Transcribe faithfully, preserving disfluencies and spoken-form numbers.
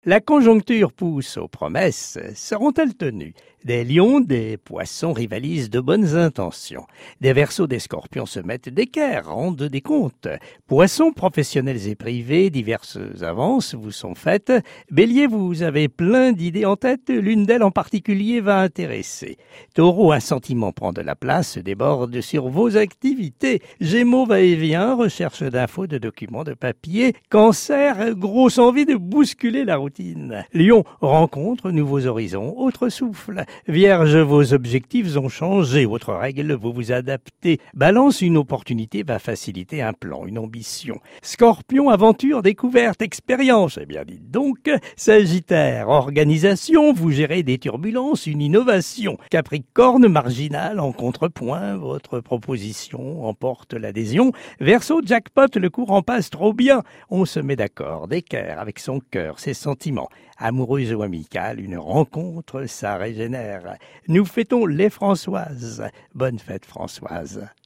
La conjoncture pousse aux promesses, seront-elles tenues? Des lions, des poissons rivalisent de bonnes intentions. Des verseaux des scorpions se mettent d'équerre, rendent des comptes. Poissons professionnels et privés, diverses avances vous sont faites. Bélier, vous avez plein d'idées en tête, l'une d'elles en particulier va intéresser. Taureau, un sentiment prend de la place, déborde sur vos activités. Gémeaux, va-et-vient, recherche d'infos, de documents, de papiers. Cancer, grosse envie de bousculer la routine. Lion, rencontre, nouveaux horizons, autre souffle. Vierge, vos objectifs ont changé, votre règle, vous vous adaptez. Balance, une opportunité va faciliter un plan, une ambition. Scorpion, aventure, découverte, expérience. Eh bien, dites donc. Sagittaire, organisation, vous gérez des turbulences, une innovation. Capricorne, marginal, en contrepoint, votre proposition emporte l'adhésion. Verseau, jackpot, le courant passe trop bien. On se met d'accord, d'équerre avec son cœur, ses sentiments. Amoureuse ou amicale, une rencontre, ça régénère. Nous fêtons les Françoises. Bonne fête Françoise.